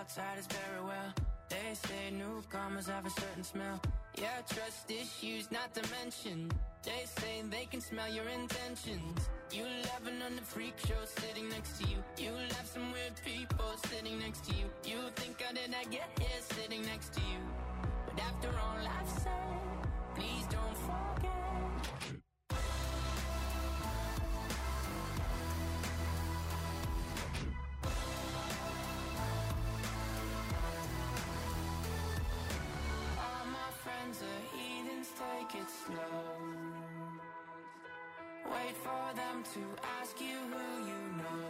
outsiders very well. They say newcomers have a certain smell. Yeah, trust issues not to mention. They say they can smell your intentions. You laughing on the freak show sitting next to you. You have some weird people sitting next to you. You think how did I get here sitting next to you? But after all I've said, please don't forget. All my friends are heathens, take it slow. Wait for them to ask you who you know.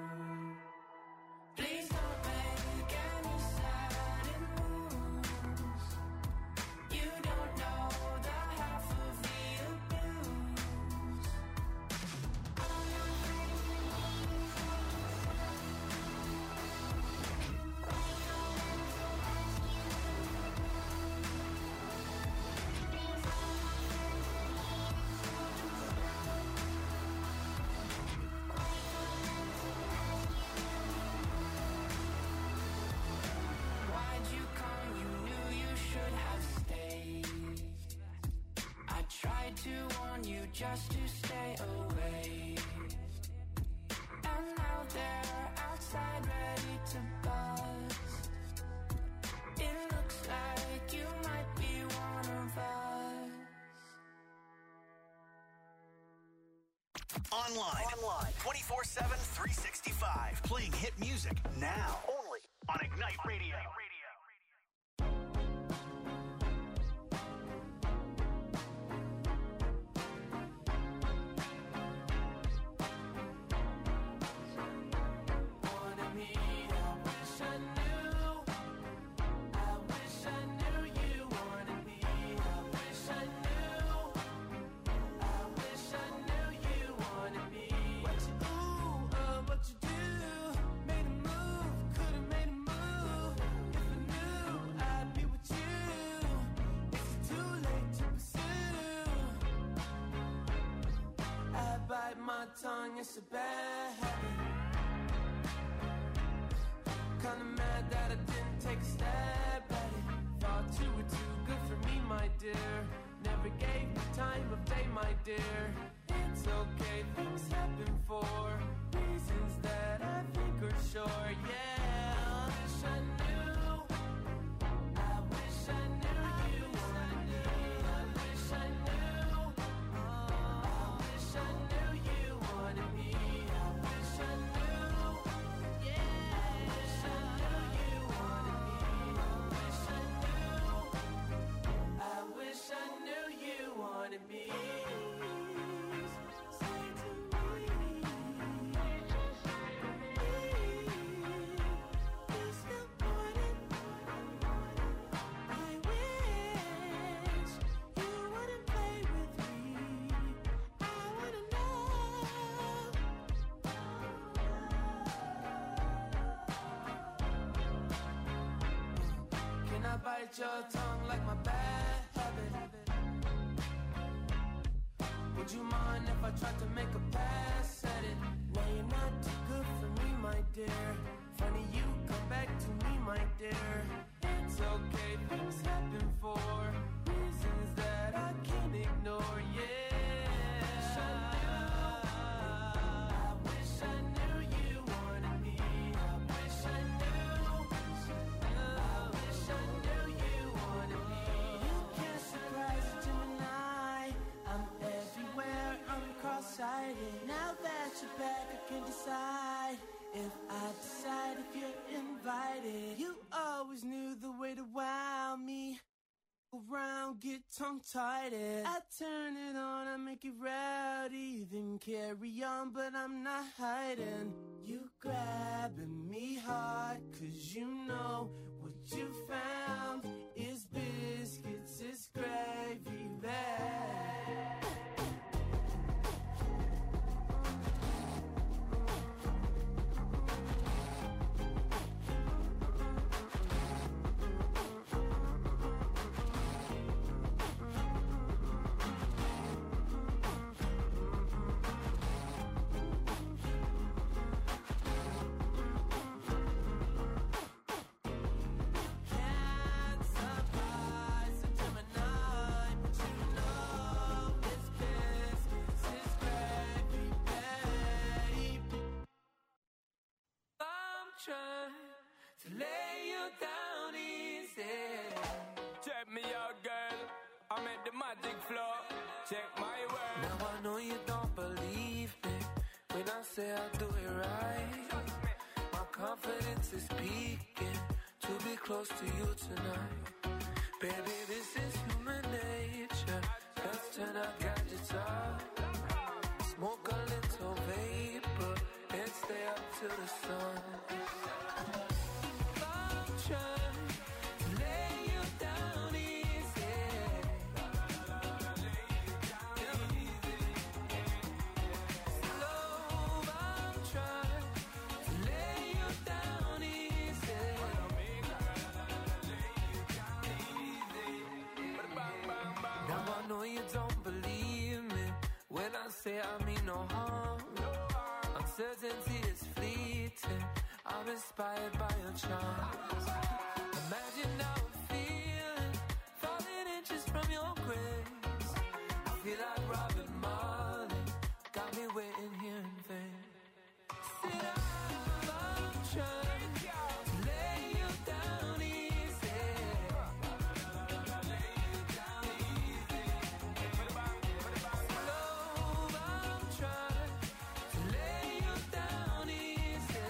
Please don't make any sudden moves. You don't know the half of the abuse. Why'd you come? You knew you should have stayed. I tried to warn you just to stay away. And now they're outside ready to bust. It looks like you might be one of us. Online. 24/7, 365. Playing hit music now. Only on Ignite Radio. Wanted me, I wish I knew. I wish I knew you wanted me. I wish I knew. I wish I knew you wanted me. What you do, what you do. Made a move, could've made a move. If I knew, I'd be with you. It's too late to pursue. I bite my tongue, it's a bad habit. Kinda mad that I didn't take a stab at it. Thought you were too good for me, my dear. Never gave me time of day, my dear. It's okay, things happen for reasons that I think are sure, yeah. I wish I knew. I wish I knew you wanted me. I wish I knew. I wish I knew you wanted me. I wish I knew. Yeah. I wish I knew you wanted me. I wish I knew. I wish I knew you wanted me. Say to me. You still want it. I wish you wouldn't play with me. I wanna know. Can I bite your tongue like my bad habit? Would you mind if I tried to make a pass at it? Now you're not too good for me, my dear. Funny you come back to me, my dear. It's okay, things happen for reasons that I can't ignore, yeah. I wish I knew you wanted me. I wish I knew. I wish I knew you wanted me. You can't surprise a Gemini. I'm everywhere, I'm cross-sighted. Now that you're back, I can decide if I decide if you're invited. You always knew the way to wow me. Around, get tongue-tied. I turn it on, I make it rowdy. Then carry on, but I'm not hiding. You grabbing me hard, 'cause you know what you found is biscuits, it's gravy bag. trying to lay you down easy. Check me out, girl. I'm at the magic floor. Check my word. Now I know you don't believe me when I say I'll do it right. My confidence is peaking to be close to you tonight. Baby, this is human nature. Let's turn our gadgets off. Smoke a little vapor and stay up till the sun. I'm trying to lay you down easy. Slow, I'm trying to lay you down easy. Now I know you don't believe me when I say I mean no harm. Uncertainty is fleeting. I'm inspired by your charms. Imagine how it feels, falling inches from your grace. I feel like Robin Marley, got me waiting here in vain. Sit up, I'm trying to lay you down easy. Slow, I'm trying to lay you down easy.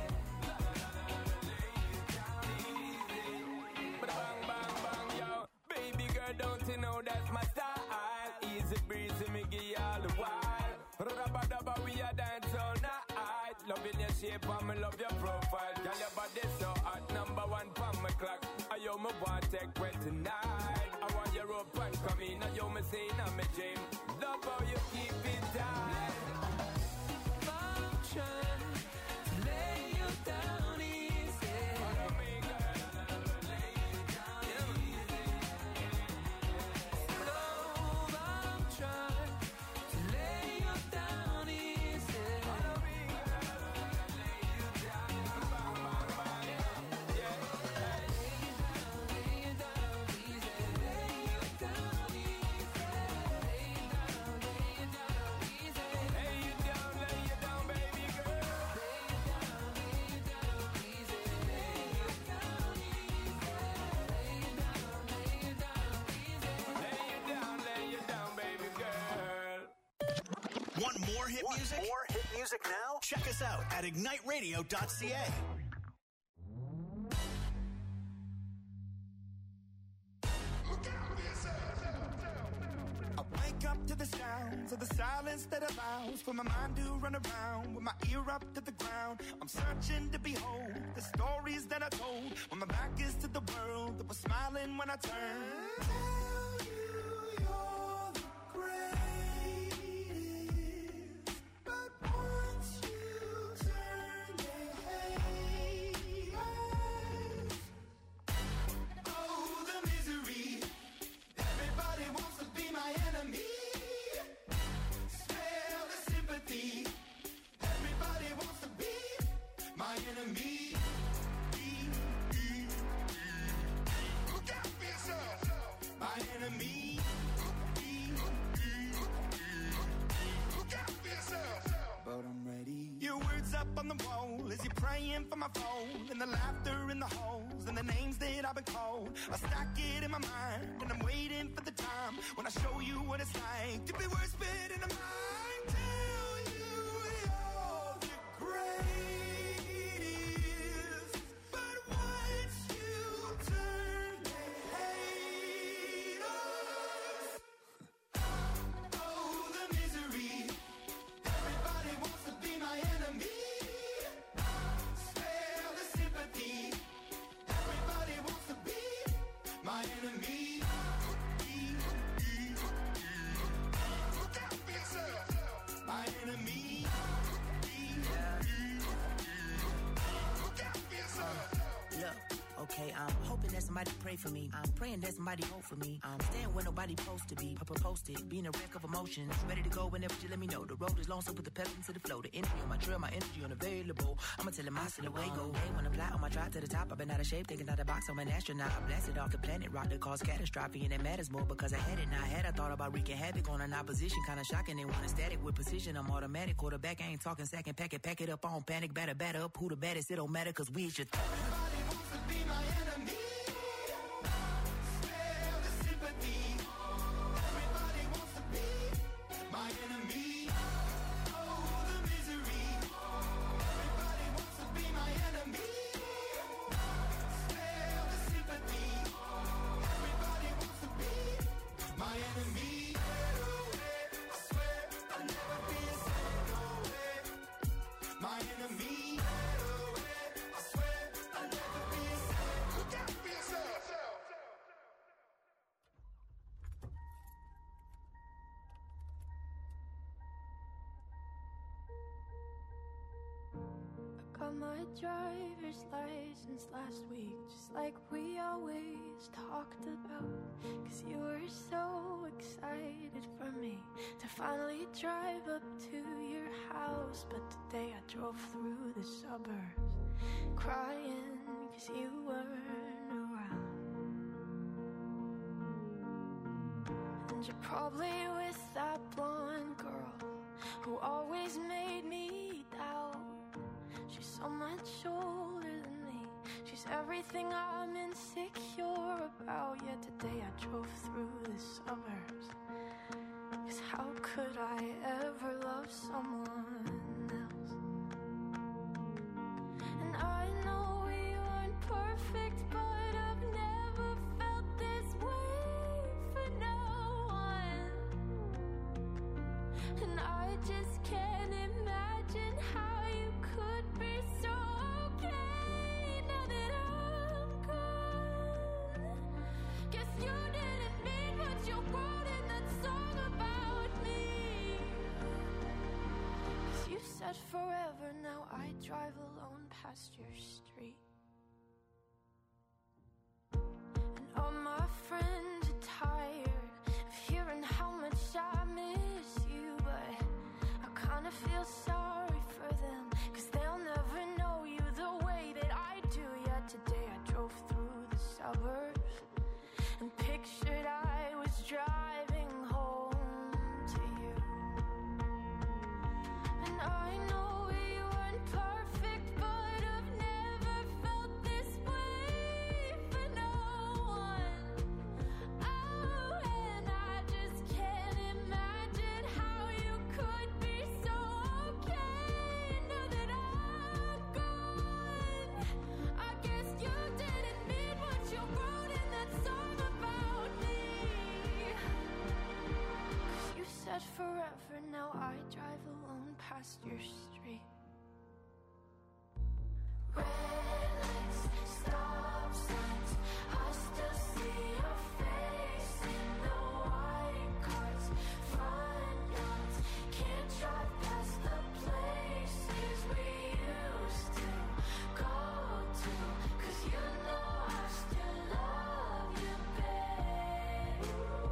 Bang, bang, bang, yo. Baby girl, don't you know that's my style? Easy breezy, me give you all the while. Rubba dubba, we a dance all night. Loving your shape and me love your profile. Girl, your body so hot, number one from my clock. I yo me want take wet tonight. I want your rope and come in. I yo me say in my dream. Love how you keep it tight. I'm trying to lay you down easy. Follow me, girl. Slow, I'm trying to lay you down easy. Follow me, girl. Lay you down. Bang, bang, bang, yeah. Lay you down easy. Lay you down easy. Lay you down easy. Lay you down, baby girl. Lay you down easy. Lay you down easy. Lay you down, baby girl. Want more hit music? More hit music now? Check us out at igniteradio.ca. I wake up to the sounds of the silence that allows for my mind to run around with my ear up to the ground. I'm searching to behold the stories that I told when my back is to the world that was smiling when I turned. Tell you you're the greatest, but once you turn, they hate us. Oh, the misery. Everybody wants to be my enemy. Smell the sympathy. Everybody wants to be my enemy. Look out for yourself. My enemy. Look out for yourself. But I'm ready. Your words up on the wall as you're praying for my phone, and the laughter in the halls and the names that I've been called. I stack it in my mind and I'm waiting for the time when I show you what it's like to be worse fit in a mind. Tell you you're the greatest, but once you turn, they hate us. Oh, the misery. Everybody wants to be my enemy. Spare the sympathy. Everybody wants to be my enemy. Look out for yourself. My somebody pray for me. I'm praying that somebody hope for me. I'm staying where nobody supposed to be. Posted, being a wreck of emotions. Ready to go whenever you let me know. The road is long, so put the pep into the flow. The energy on my trail, my energy unavailable. I'ma tell him I still away go. Hey, when I fly on my drive to the top, I've been out of shape, thinking out the box. I'm an astronaut. I blasted off the planet, rock that caused catastrophe, and it matters more because I had it. Now I had, I thought about wreaking havoc on an opposition, kinda shocking. They want a static with precision. I'm automatic, quarterback. I ain't talking second pack it up on panic, batter up. Who the baddest? It don't matter, cause we is your Everybody wants to be my enemy. Spare the sympathy. Everybody wants to be my enemy. Oh, the misery. Everybody wants to be my enemy. Spare the sympathy. Everybody wants to be my enemy. I swear I'll never be a my enemy. I swear I'll never be a look out for yourself. I got my driver's license last week, just like we always talked about. Cause you were so excited for me to finally drive up to your house. But today I drove through the suburbs crying cause you weren't around. And you're probably with that blonde girl who always made me doubt. She's so much older than me. She's everything I'm insecure about. Yet today I drove through the suburbs. Cause how could I ever love someone else? And I know we weren't perfect, but I've never felt this way for no one. And I just can't imagine how you could be so okay now that I'm gone. Guess you didn't mean what you wrote in that song about me. Cause you said forever, now I drive alone past your street. And all my friends are tired of hearing how much I miss you. But I kinda feel sorry for them, cause they'll never know you the way that I do. Yet today I drove through the suburbs and pictured I was driving home to you. And I know we weren't perfect, but I've never felt this way for no one. Oh, and I just can't imagine how you could be so okay now that I'm gone. I guess you didn't mean what you wrote in that song about me. Cause you said forever, now I drive alone past your street. Red lights, stop signs, I still see your face in the white cars, front yards. Can't drive past the places we used to go to. Cause you know I still love you, babe.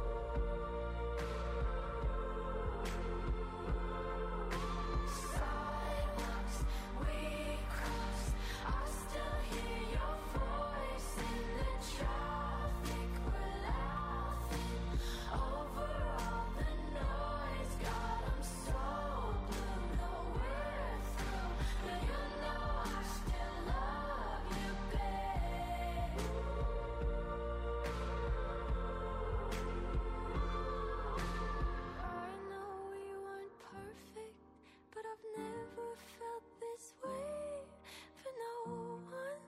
Sidewalks we crossed, I still hear your voice in the traffic. We're laughing over all the noise. God, I'm so blue, no we're through. But you know I still love you, babe. I know we weren't perfect, but I've never felt this way for no one.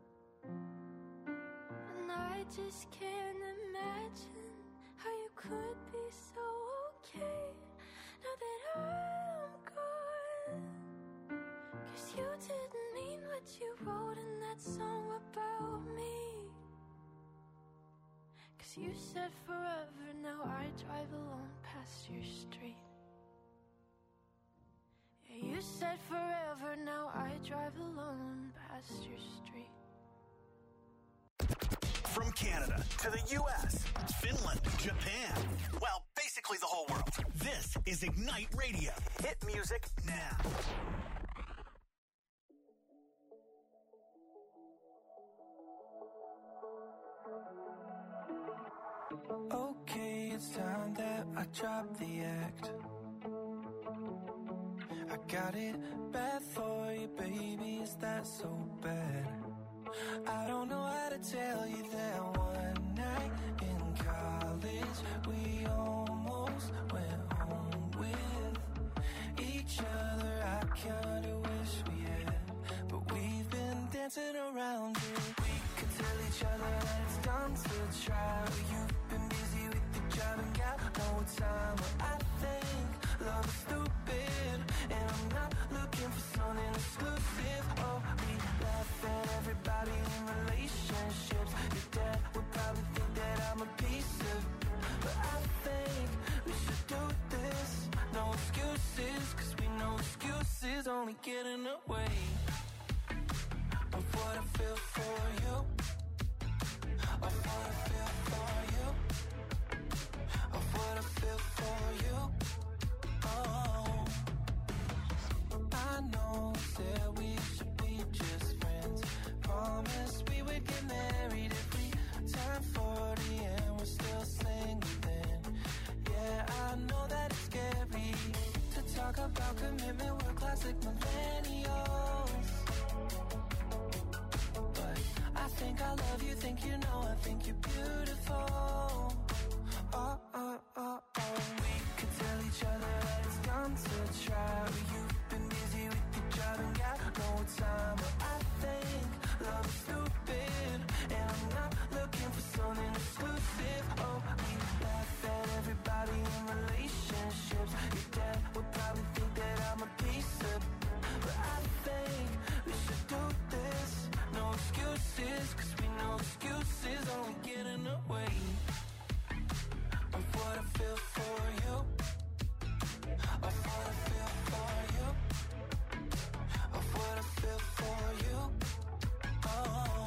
And I just can't imagine how you could be so okay now that I'm gone. Cause you didn't mean what you wrote in that song about me. Cause you said forever, now I drive alone past your street. Yeah, you said forever, now I drive alone past your street. From Canada to the U.S., Finland, Japan, well, basically the whole world. This is Ignite Radio. Hit music now. Okay, it's time that I drop the act. I got it bad for you, baby, is that so bad? I don't know how to tell you that one night in college we almost went home with each other. I kinda wish we had, but we've been dancing around it. We could tell each other that it's done to try. You've been busy with the job and got no time. But I think love is stupid, and I'm not looking for something exclusive. Oh, we laugh at everybody in relationships. Your dad would probably think that I'm a piece of, but I think we should do this. No excuses, cause we know excuses only get in the way of what I feel for you, of what I feel for you, of what I feel for you. Oh, I know that we should be just friends. Promised we would get married if we turn 40 and we're still single then. Yeah, I know that it's scary to talk about commitment. We're classic millennials, but I think I love you, think you know, I think you're beautiful. Oh, oh, oh, oh. We could tell each other that it's done to try. You've been busy with your job and got no time. But I think love is stupid, and I'm not looking for something exclusive. Oh, we laugh at everybody in relationships. Your dad would probably think that I'm a piece of, but I think we should do this. No excuses, cause we know excuses only get in the way of what I feel for you, of what I feel for you, of what I feel for you. Oh,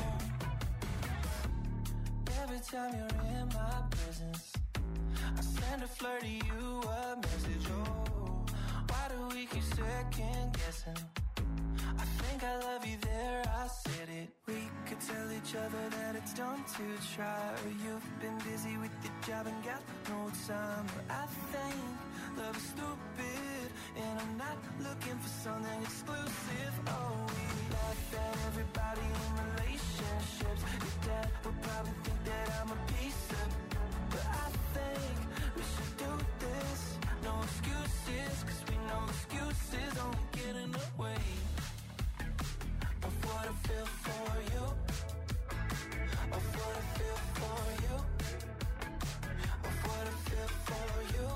every time you're in my presence, I send a flirty you a message. Oh, why do we keep second guessing? I think I love you there, I said it. We could tell each other that it's done to try. You've been busy with your job and got no time. But I think love is stupid, and I'm not looking for something exclusive. Oh, we laugh at everybody in relationships. Your dad would probably think that I'm a piece of, but I think we should do this. No excuses, cause we know excuses only get in the way of what I feel for you, of what I feel for you, of what I feel for you.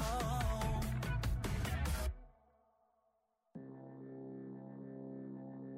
Oh,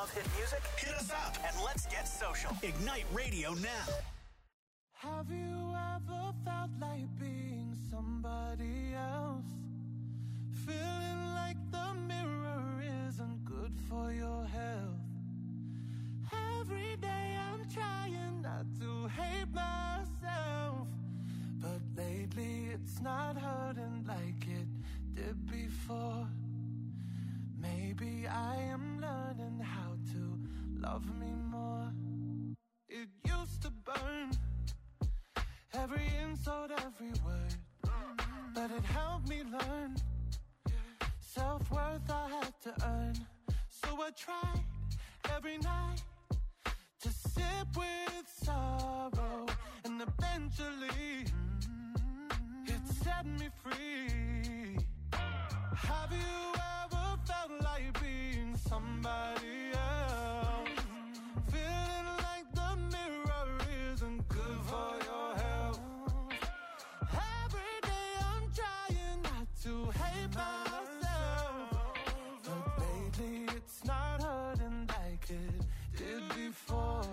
Love hit music? Hit us up and let's get social. Ignite Radio now. Have you ever felt like being somebody else? Feeling like the mirror isn't good for your health. Every day I'm trying not to hate myself, but lately it's not hurting like it did before. Maybe I am learning how to love me more. It used to burn, every insult, every word, but it helped me learn. Self-worth I had to earn, so I tried every night to sit with sorrow, and eventually it set me free. Have you ever felt like being somebody else? Feeling like the mirror isn't good for your health. Every day I'm trying not to hate myself, but lately it's not hurting like it did before.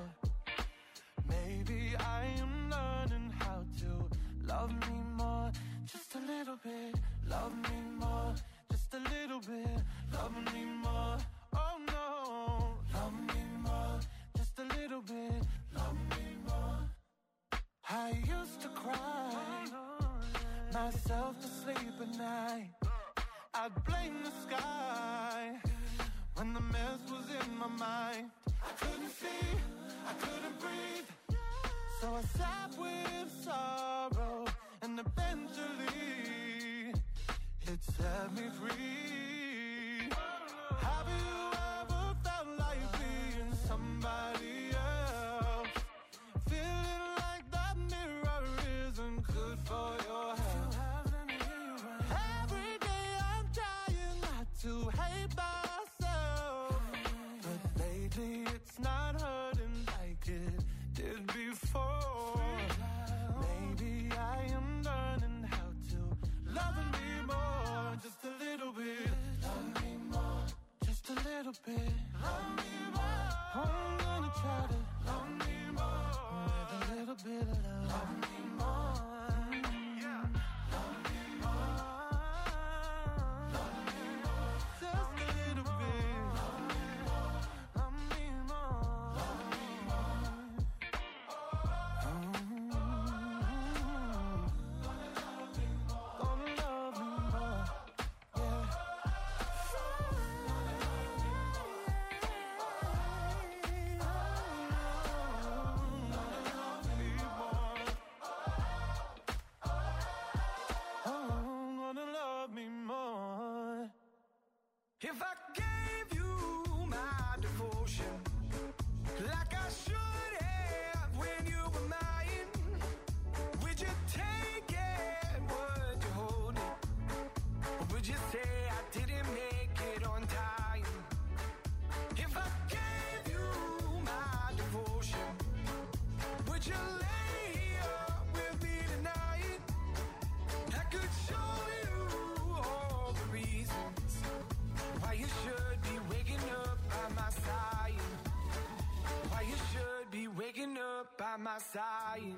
Maybe I am learning how to love me more. Just a little bit, love me more. Just a little bit, love me more. Oh no, love me more. Just a little bit, love me more. I used to cry myself to sleep at night. I'd blame the sky when the mess was in my mind. I couldn't see, I couldn't breathe, so I sat with sorrow, and eventually it set me free. Have you ever felt like being somebody else? Feeling like that mirror isn't good for your health. Every day I'm trying not to hate myself, but lately it's not hurting like it did before. Maybe I am learning how to love me more. Just a little bit, love me more. Just a little bit, love me more. I'm gonna try to love me more with a little bit of love. Love me more. Yeah. Love me more. Love me more. Just a little bit. Love me more. Love me more. Love me more. Gonna love me more. Yeah. Gonna love me more. If I gave you my devotion, like I should have when you were mine, would you take it? Would you hold it? Or would you say I didn't make it on time? If I gave you my devotion, would you lay here with me tonight? I could show you all the reasons why you should be waking up by my side. Why you should be waking up by my side.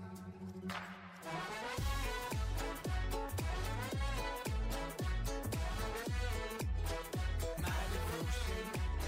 My devotion.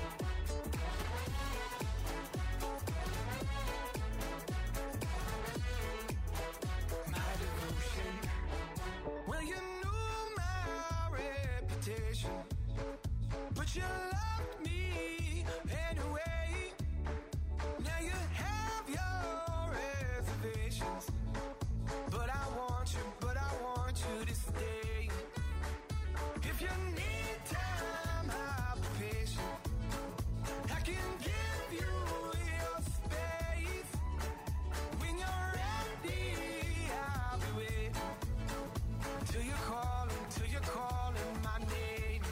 My devotion. Well, you knew my reputation, but you loved me anyway. Now you have your reservations, but I want you to stay. If you need time, I'll be patient. I can give you your space. When you're ready, I'll be waiting till you're calling my name.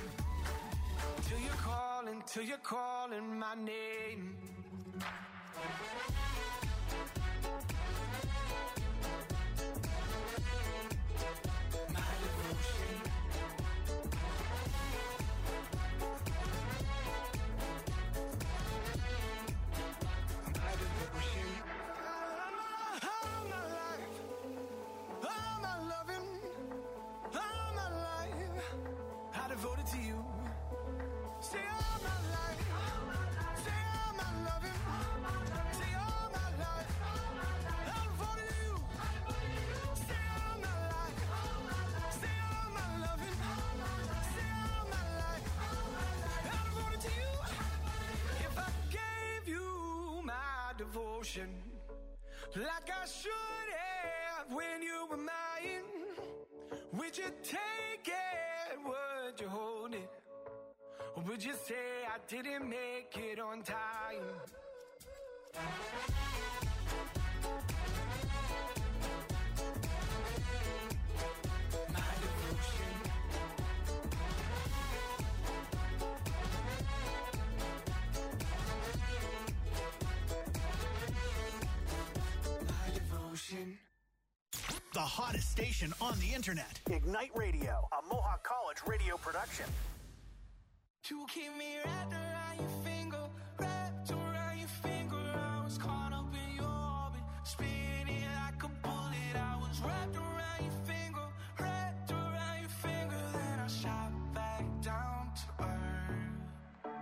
Till you're calling my name. My devotion. devotion like I should have when you were mine. Would you take it? Would you hold it? Or would you say I didn't make it on time? My devotion. My devotion. The hottest station on the internet. Ignite Radio, a Mohawk College radio production. You keep me wrapped around your finger, wrapped around your finger. I was caught up in your orbit, spinning like a bullet. I was wrapped around your finger, wrapped around your finger. Then I shot back down to earth.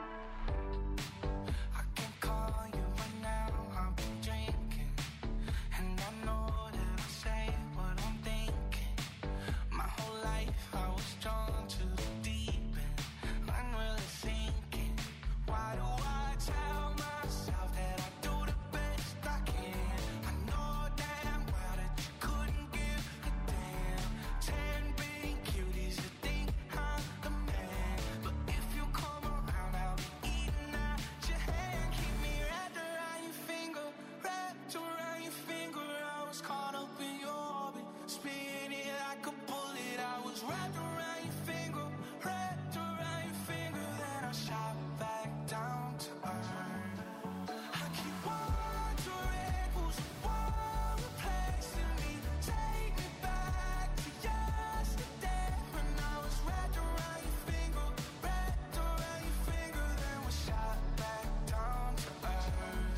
I can call you right now, I've been drinking, and I know that I say what I'm thinking. My whole life I was drawn to the deep end. I'm really thinking, why do I tell myself that I do the best I can? I know damn well that you couldn't give a damn. 10 big cuties that think I'm the man, but if you come around, I'll be eating at your hand. Keep me wrapped around your finger, wrapped around your finger. I was caught up in your orbit, spinning like a bullet. I was wrapped around your finger, wrapped around your finger. Then I shot back down to earth. I keep wondering who's the one replacing me. Take me back to yesterday when I was wrapped around your finger, wrapped around your finger. Then we shot back down to earth.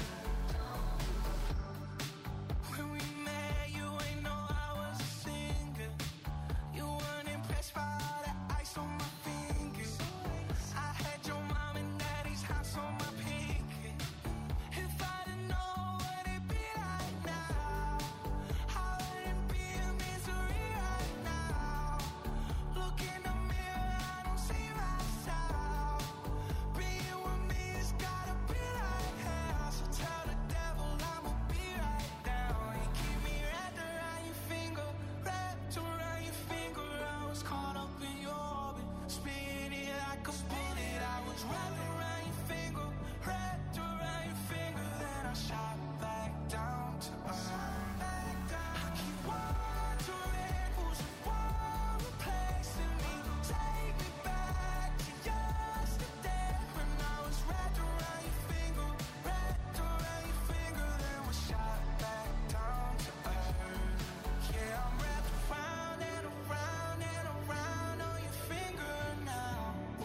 When we met, you ain't know I was a singer. You weren't impressed by all the ice on my fingers. I had your mom and daddy's house on my pinky. If I didn't know what it'd be like now, I wouldn't be in misery right now. Look in the mirror, I don't see myself. Being with me has gotta be like hell. So tell the devil I'ma be right down. You keep me wrapped around your finger, wrapped around your finger. I was caught up in your orbit, spinning like a bullet. I was wrapped around your finger, wrapped around your finger. Then I shot back down to earth. I keep wondering who's the one replacing me. Take me back to yesterday when I was wrapped around your finger, wrapped around your finger. Then we shot back down to earth. Yeah, I'm wrapped around and around and around on your finger now.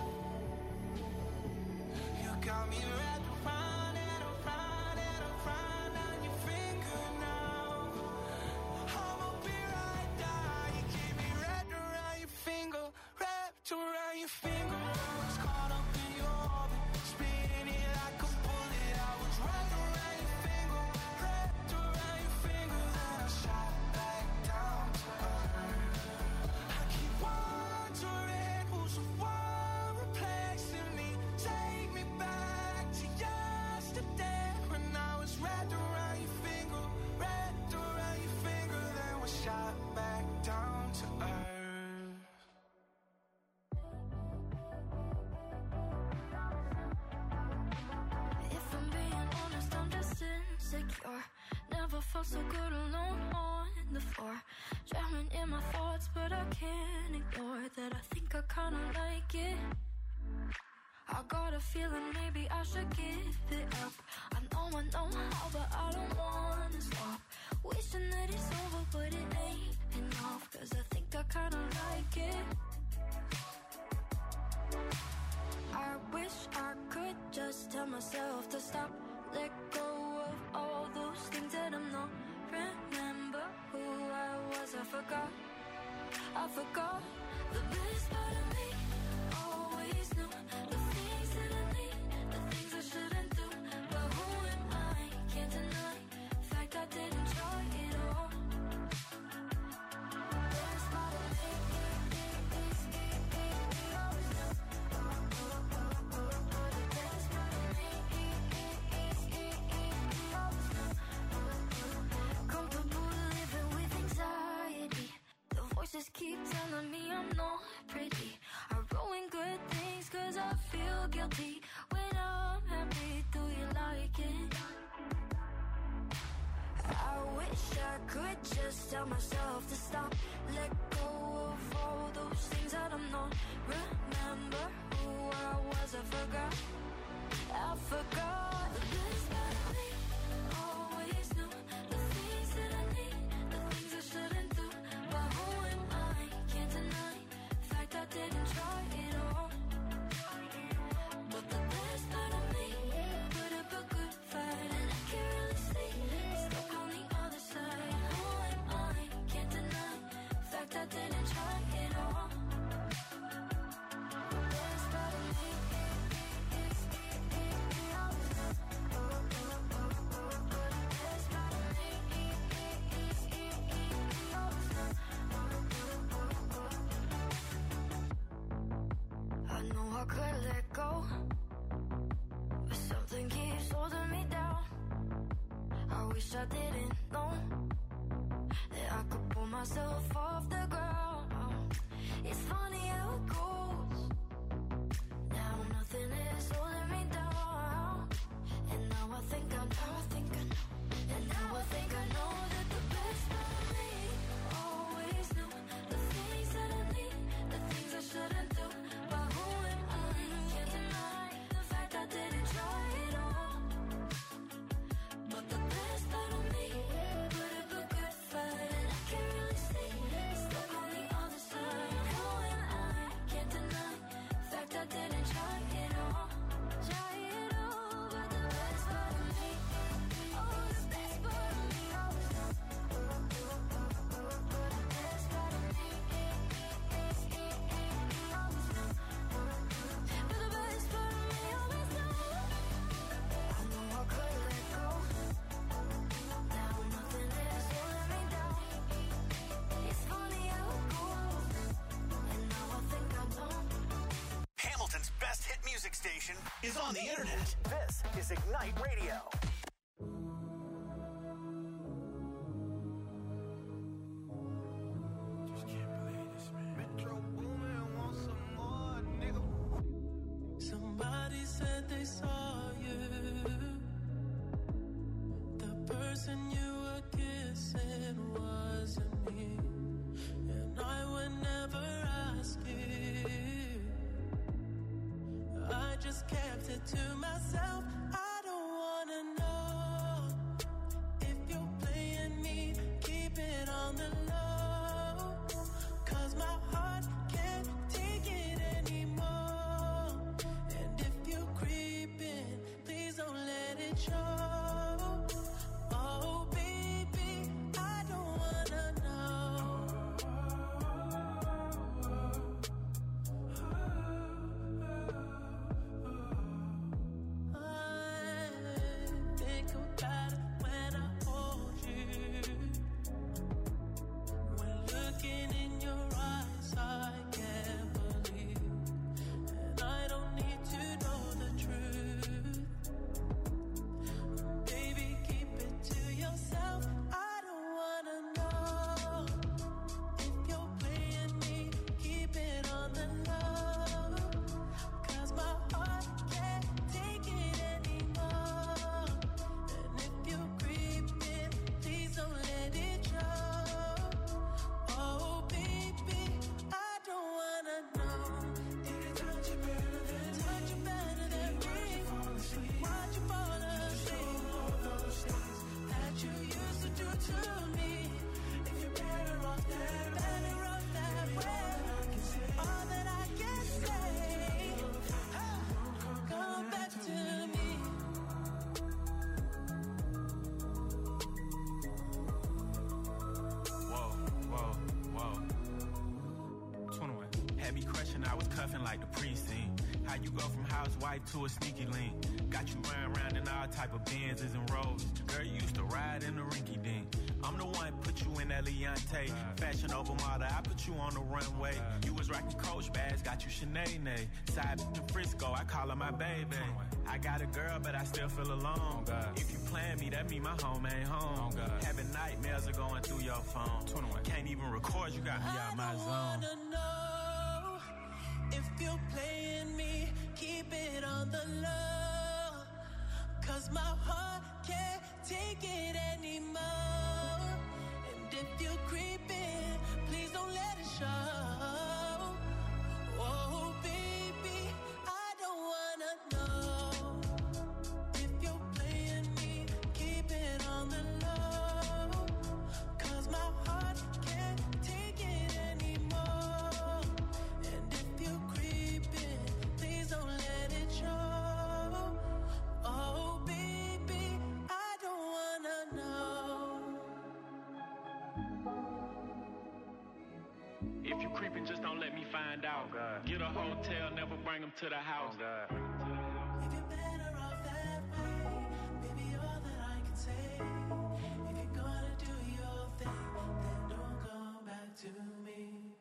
You got me wrapped around and around and around on your finger now. I'ma be right down. You keep me wrapped around your finger, wrapped around your finger. I was caught up in your orbit, spinning like a bullet. I was wrapped around your finger, wrapped around your finger. Then I shot back down to earth. I keep wondering who's the one replacing me. Take me back to yesterday when I was wrapped around your finger, wrapped around your finger. Then we shot back down to earth. If I'm being honest, I'm just insecure. Never felt so good alone on the floor. Drowning in my thoughts, but I can't ignore that. I think I kinda like it. I got a feeling maybe I should give it up. I know how, but I don't wanna stop. Wishing that it's over, but it ain't enough. Cause I think I kinda like it. I wish I could just tell myself to stop. Let go of all those things that I'm not. Remember who I was, I forgot. The best part of me always knew the things that I need, the things I shouldn't do. But who am I? Can't deny the fact I didn't try it all. The best part of me always knew. The best part of me always could just tell myself to stop, let go of all those things that I'm not. Remember who I was, I forgot. The best part of me always knew the things that I need, the things I shouldn't do. But who am I? Can't deny the fact I didn't try it all. But the best part of me put up a good fight, and I can't really see stuck on the other side. Who am I? Can't deny the fact I didn't try it all. The best part of me. I know I could let go, but something keeps holding me down. I wish I didn't know that I could pull myself off the ground. It's funny how it goes. Now nothing is holding me down, and now I think I know, and now I think I know that the best part of me always knew the things that I need, the things I shouldn't do. But who am I? Can't deny the fact I didn't try it all. But the best part of me put up a good fight, and I can't really see stuck on the other side. Who am I? Can't deny the fact I didn't try it all. But the best part of me, oh, the best part of me, the best part of me, but the best part of me always knows. I know I could let go. Now nothing is holding me down. It's funny how it goes, and now I think I don't. Hamilton's best hit music station is on the internet. This is Ignite Radio. Just can't believe this, man. Metro Boomin want some more, nigga. Somebody said they saw you. The person you were kissing wasn't me, and I would never ask you. I just kept it to myself. I don't wanna know if you're playing me. Keep it on the low, 'cause my heart can't take it anymore. And if you're creeping, please don't let it show. Oh baby, I don't wanna know. I think about it when I hold you. When looking in your eyes, I can't believe, and I don't need to know the truth. Baby, keep it to yourself. I don't wanna know if you're playing me. Keep it on the low, 'cause my heart can't take it anymore. And if you're creeping, please don't let it show. Oh baby, I don't wanna know. Did it touch you better than me? Why'd you fall asleep? All those things that you used to do to me. If you're better off that way, all that I can say, come back to me. Whoa. 21. Had me crushing, I was cuffing like the precinct. How you go from housewife to a sneaky link? Got you running around in all type of Benzes and Rolls. Girl, you used to ride in the rinky dink. I'm the one put you in that Leontay. Fashion over model, I put you on the runway. You was rocking Coach bags, got you Sinead. Side bitch in Frisco, I call her my baby. I got a girl, but I still feel alone. If you plan me, that mean my home ain't home. Having nightmares are going through your phone. Can't even record, you got me out my zone. I wanna know if you're playing me. Keep it on the low, 'cause my heart can't take it anymore. If you creeping, just don't let me find out. Oh, God. Get a hotel, never bring them to the house. Oh, God. If you're better off that way, baby, all that I can say. If you're gonna do your thing, then don't come back to me.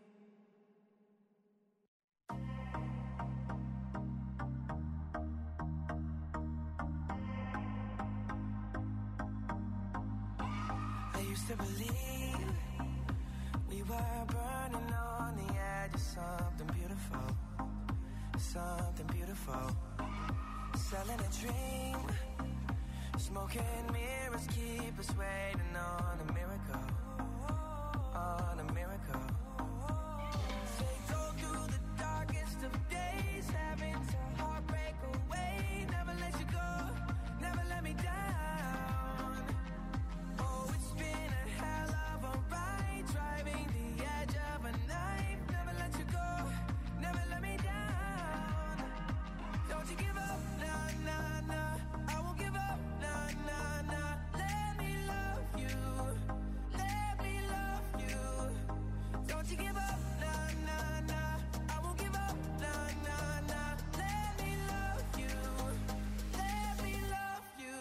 I used to believe we were burning on the edge of something beautiful. Something beautiful. Selling a dream. Smoking mirrors keep us waiting on a miracle. On a miracle. They go through the darkest of days, having to heartbreak away. Never let you go, never let me down. Oh, it's been a hell of a ride, driving the edge of a knife. Never let you go, never let me down. Don't you give up, nah, nah, nah. I won't give up, nah, nah, nah. Let me love you, let me love you. Don't you give up, nah, nah, nah. I won't give up, nah, nah, nah. Let me love you, let me love you.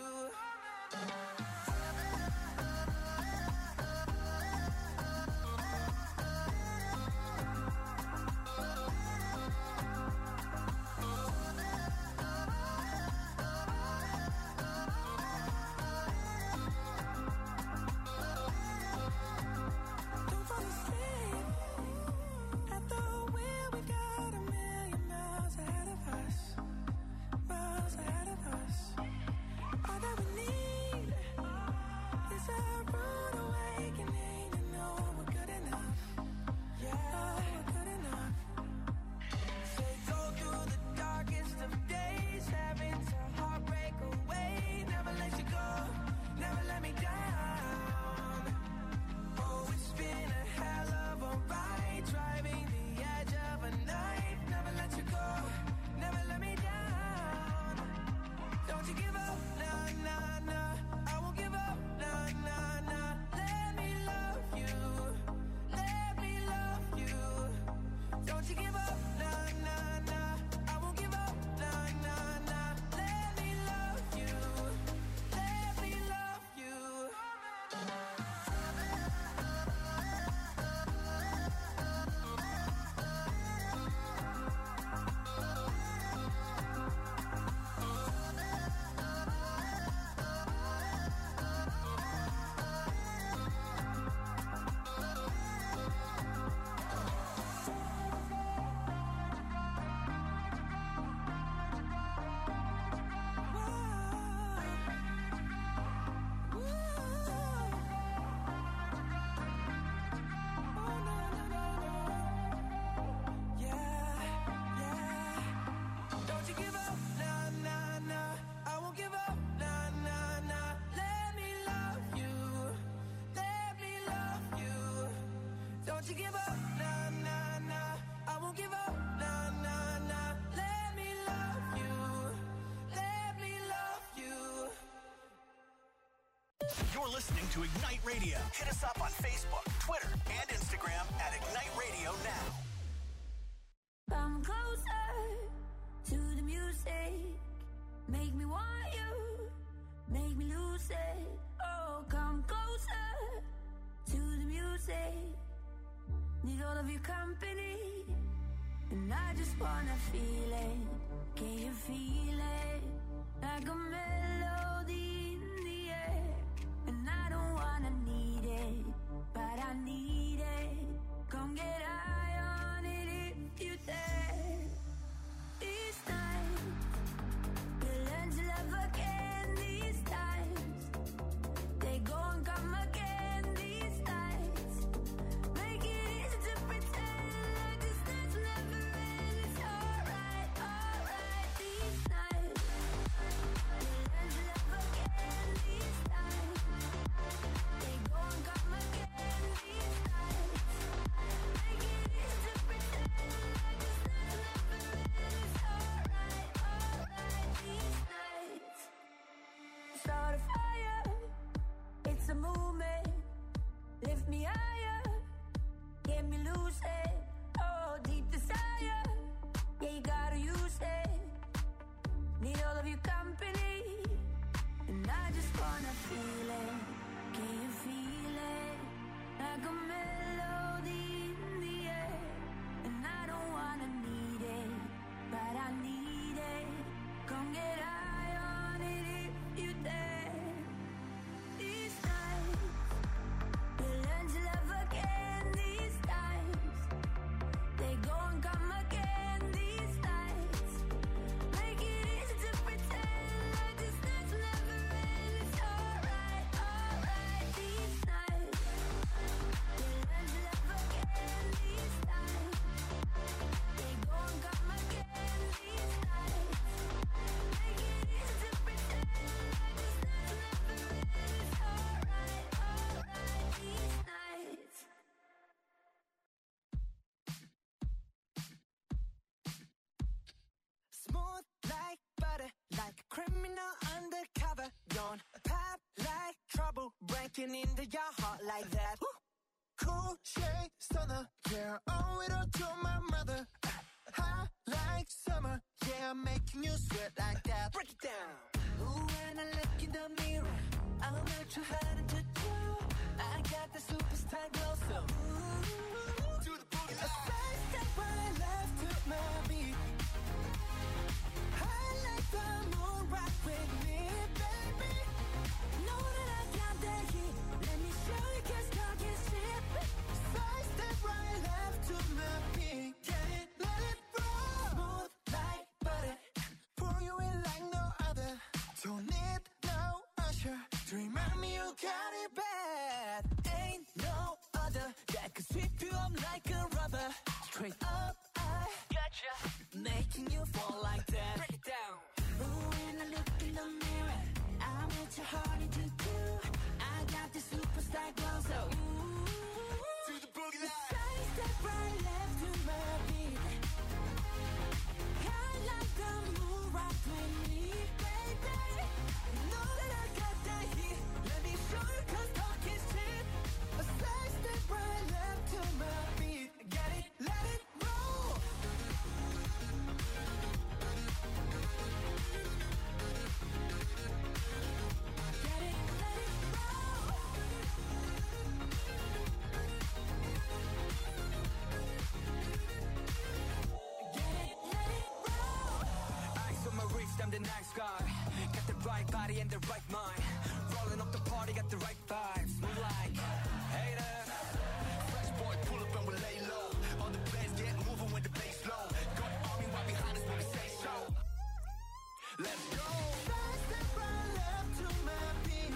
Don't fall asleep at the wheel. We've got a million miles ahead of us. Miles ahead of us. All that we need is a rude awakening to know we're good enough. Yeah, we're good enough. They go through the darkest of days, having to heartbreak away. Never let you go, never let me down. Oh, it's been a hell of a ride, driving the edge of a knife. Never let you go, never let me down. Don't you give up, nah, nah, nah. I won't give up, nah, nah, nah. Let me love you, let me love you. Don't you give up, nah, nah, nah. I won't give up, nah, nah, nah. Let me love you, let me love you. Don't you give up, nah, nah, nah. I won't give up, nah, nah, nah. Let me love you, let me love you. Don't you give up, nah, nah, nah. I won't give up, nah, nah, nah. Let me love you, let me love you. You're listening to Ignite Radio. Hit us up on Facebook, Twitter, and Instagram at Ignite Radio Now. Come closer to the music. Make me want you. Make me lose it. Oh, come closer to the music. Need all of your company. And I just wanna feel it. Can you feel it? Like a melody in the air. And I don't wanna need it, but I need it. Come get high on it if you dare. These times, we'll learn to love again. These times, they go and come again. These nights, make it easy to pretend like this night's never end. It's alright, alright. These nights, we'll learn like a criminal undercover. Don't pop like trouble, breaking into your heart like that. Cool shade stunner, yeah, owe it all to my mother. Hot like summer, yeah, I'm making you sweat like that. Break it down. Ooh, when I look in the mirror, I'm not too hard to do. I got the superstar glow, so ooh, To the boogie a side step right left to my beat. I like the moon rock with me, baby. Know that I got that heat. Let me show you, 'cause talk is cheap. Side step right left to my beat. Get it, let it roll. Smooth like butter. Pour you in like no other. Don't need no usher to remind me you got it bad. Ain't no other that could sweep you up like a rubber. Straight up, I gotcha, making you fall like that. Break it down. Ooh, when I look in the mirror, I'm what your heart to do. I got the superstar glow, so ooh, To the boogie line. side step right left to my beat. I like the moon rock with me, baby. Know that I got that heat. Let me show you, 'cause talk is cheap. A side step right left to my beat. Get it, let it roll. Get it, let it roll. Get it, let it roll. Eyes on my wrist, I'm the nice guy. Got the right body and the right mind. Rolling up the party, got the right vibes. Move like haters. Fresh boy, pull up and we lay low. All the players get moving with the bass low. Got army right behind us when we say so. Let's go. Side step right left to my beat.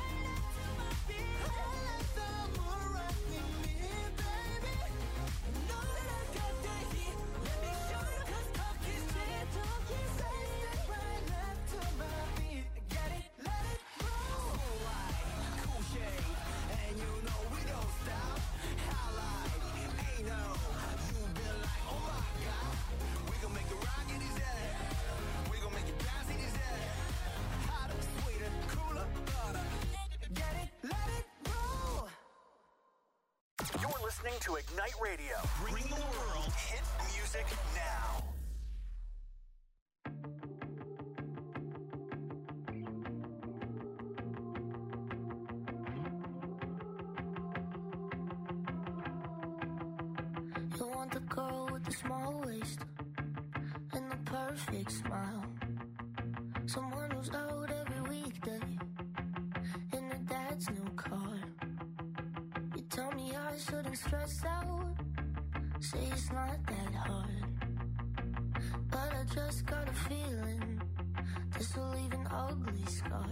I like the moon rock with me, baby. Know that I got that heat. Let me show you, 'cause talk is cheap. Side step right left to my beat. Get it, let it roll. Cool shade. And you know we don't stop. Highlight. Ain't no. You been like, oh my God. We gon' make it rock in his head. We gon' make it bounce in his head. Hotter, sweeter, cooler, butter. Get it, let it roll. You're listening to Ignite Radio. Bring the world hit music now. You want the girl with the small waist and the perfect smile. Someone who's out every weekday in her dad's new car. You tell me I shouldn't stress out, say it's not that hard. But I just got a feeling this will leave an ugly scar.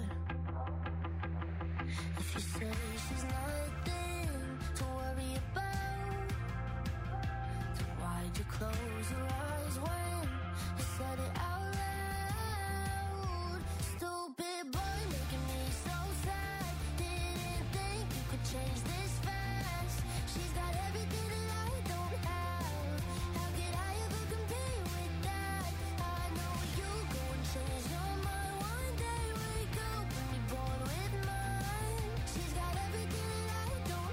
If you say she's nothing to worry about, then why'd you close your eyes when you said it out loud? Stupid boy making me so sad. Didn't think you could change this fast. She's got everything that I don't have. How could I ever compare with that? I know you go and change your mind one day. Wake up and be born with mine. She's got everything that I don't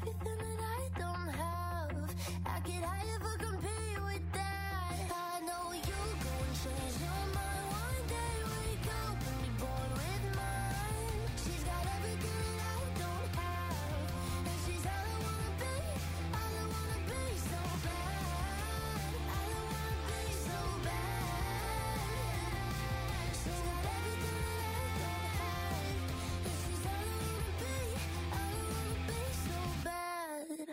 everything that I don't have. How could I ever compete with that? I know you gon' change your mind one day. Wake up and be born with mine. She's got everything that I don't have, and she's all I wanna be. All I wanna be so bad. All I wanna be so bad. She's got everything that I don't have, and she's all I wanna be. All I wanna be so bad.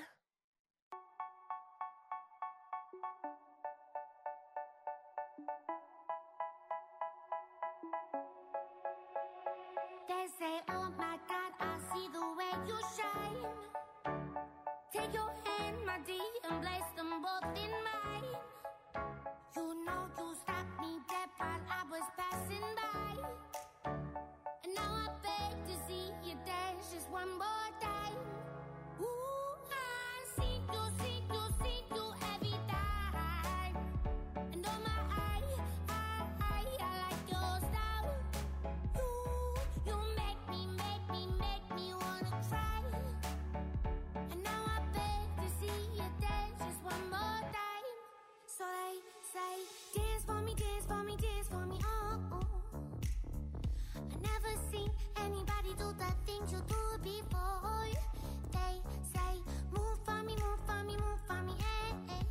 They say, oh my God, I see the way you shine. Take your hand, my dear, and place them both in mine. You know you stopped me dead while I was passing by. And now I beg to see you dance just one more time. Ooh, I see you every time. And oh my, I like your style. You make me wanna cry. And now I beg to see you dance just one more time. So they say, dance for me, dance for me, dance for me, oh, oh. I never seen anybody do the things you do before. They say, move for me, move for me, move for me, eh, eh.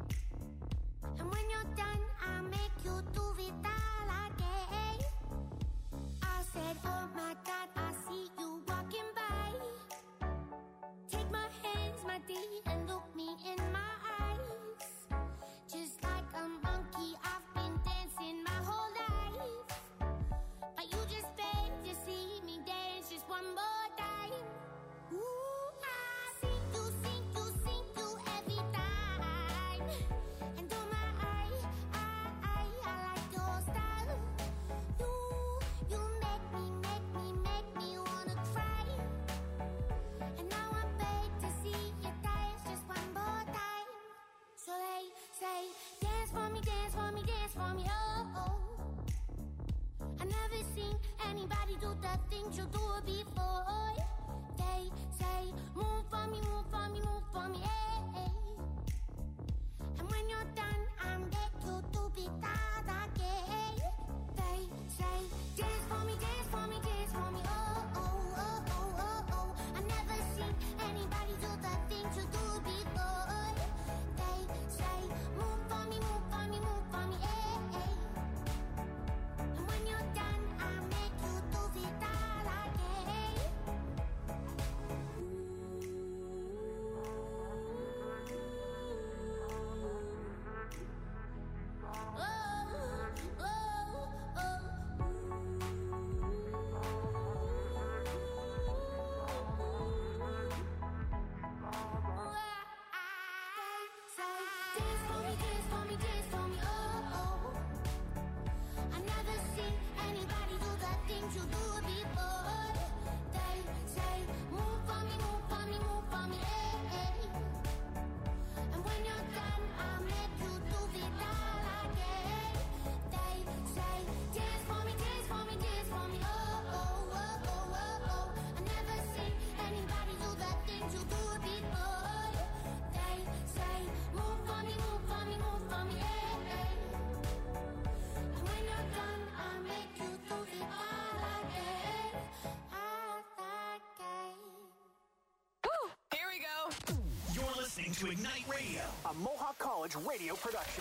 And when you're done, I'll make you do it all again. I said, oh my God, I see you walking by. Take my hands, my dear, and look me in my eyes. Just like a monkey, I've been dancing my whole life. But you just beg to see me dance just one more time. Ooh, I see you every time. And oh my, I like your style. You make me wanna cry. And now I beg to see you dance just one more time. So they say, dance for me, dance for me, dance for me, oh, oh. I never seen anybody do the things you do before. They say, move for me, move for me, move for me, eh, eh. And when you're done, I'll make you do it all again. They say, dance for me, dance for me, dance for me, oh, oh, oh, oh, oh, oh. I never seen anybody do the things you do before. They say, move for me, move for me, move for me, eh, eh. And when you're done, I'll make you do it all again. Dance for me, dance for me, dance for me, oh, oh. I never seen anybody do the things you do before. They say, move for me, move for me, move for me, eh, eh. And when you're done, I'll make you do it all again. They say, dance for me, dance for me, dance for me, oh, oh, oh, oh, oh, oh. I never seen anybody do the things you do before. They say, move for me, move for me, move for me, eh, eh. And when you're done, I'll make you do it all again, all again. Here we go. You're listening to Ignite Radio, a Mohawk College radio production.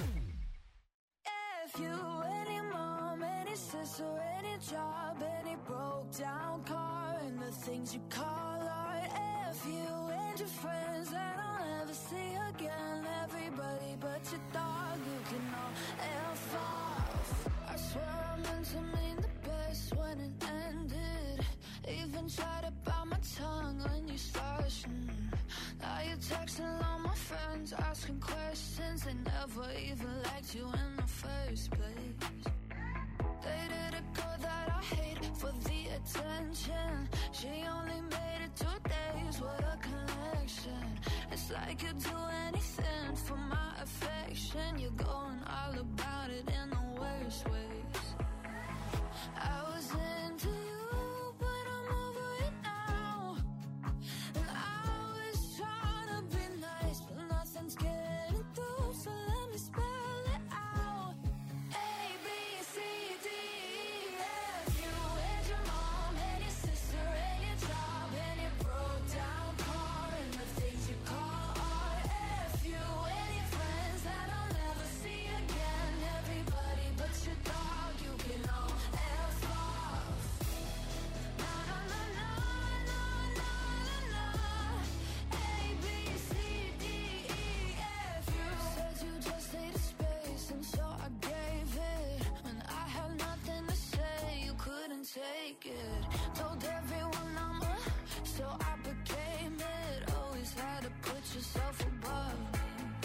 If you, any mom, any sister, any job, any broke down car, and the things you call art. If you and your friends that I'll never see again, everybody but your dog, you can all F off. I swear I meant to mean the best when it ended. Even tried to bite my tongue when you started. Now you're texting all my friends, asking questions. They never even liked you in the first place. Dated a girl that I hate for the attention. She only made it 2 days, what a connection. It's like you'd do anything for my affection. You're going all about it in the worst ways. I was into you, but I'm over it now. And I was trying make it. Told everyone I'm a, so I became it. Always had to put yourself above me.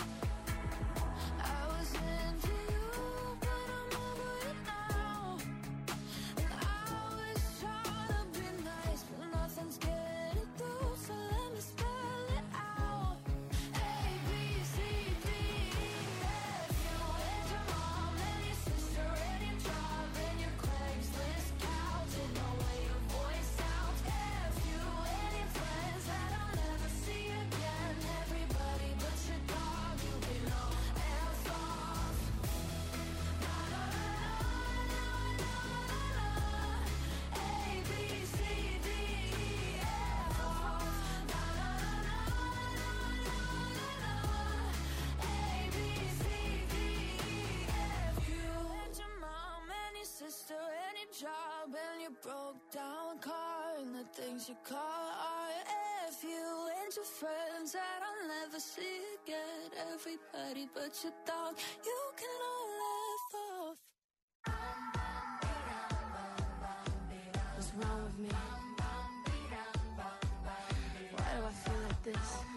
I was into you, but I'm over it now. And I was trying to be nice, but nothing's getting through, so let me spell it out. A, B, C, D, E, F. You and your mom and your sister and your job and your Craigslist couch and the way your voice sounds. F, you and your friends that I'll never see again. Everybody but your dog, you belong. F off. Na na na na na na na. A, B, C, D, E, F off. Na na na na na na na. A, B, C, D, E, F. You and your mom and your sister and your job and your broke down car and the things you call art. F you and your friends that I'll never see again. Everybody but your dog, you can all laugh off. What's wrong with me? Why do I feel like this?